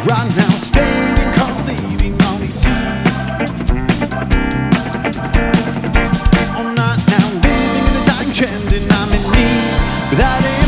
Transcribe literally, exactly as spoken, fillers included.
Right now, staying calm, leaving all these seas. All night now, living in a time trend, and I'm in need without him.